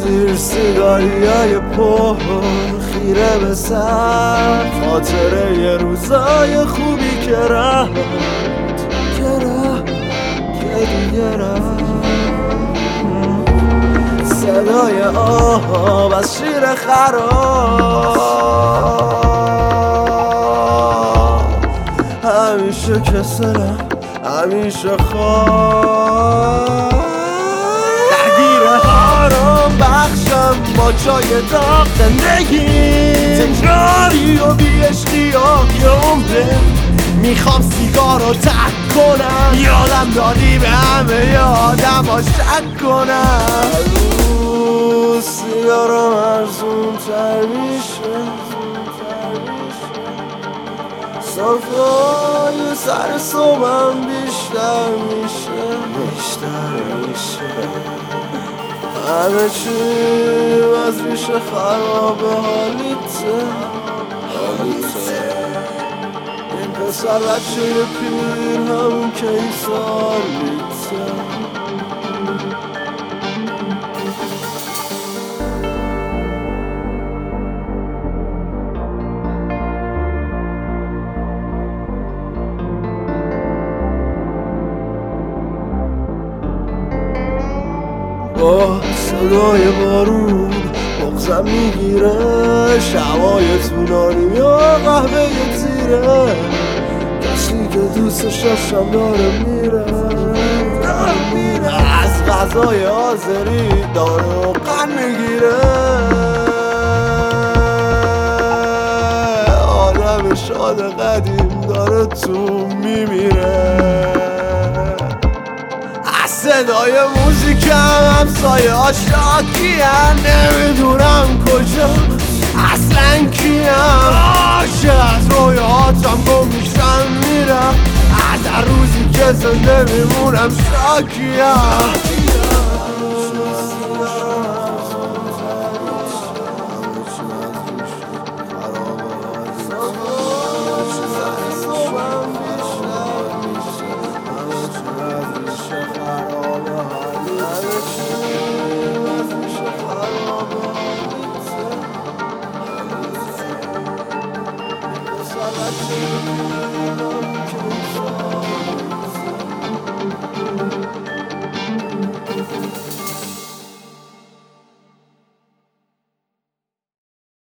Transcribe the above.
زیر سیگاریای پر خیره به سر، خاطره یه روزای خوبی که رفت که دیگه رفت. صدای آب از شیر خراب، همیشه کسلم همیشه خواب، درگیر آرام بخشم با چای داغ زندگی، تکراری و بی‌عشقی یه عمره. میخوام سیگار رو ترک کنم، یادم دادی به همه آدم ها شک کنم. سیگارم ارزون تر میشه، صرفای سر صبحم بیشتر میشه. همه چی از ریشه خرابه، حالیته این پسر بچه پیر همون که این سالیته. با صدای بارون مغزم میگیره، شبای طولانی یا قهوه تیره، کسی که دوستش داشتم داره میره. از غذای آذری داره و قن میگیره، آدم شاد قدیم داره تو میمیره. صدای موزیکم همسایه ها شاکی‌ان، نمیدونم کجا اصلا کیم. عاشق از رویاتم گم میشم میرم، از هر روزی که زنده میمونم شاکیم.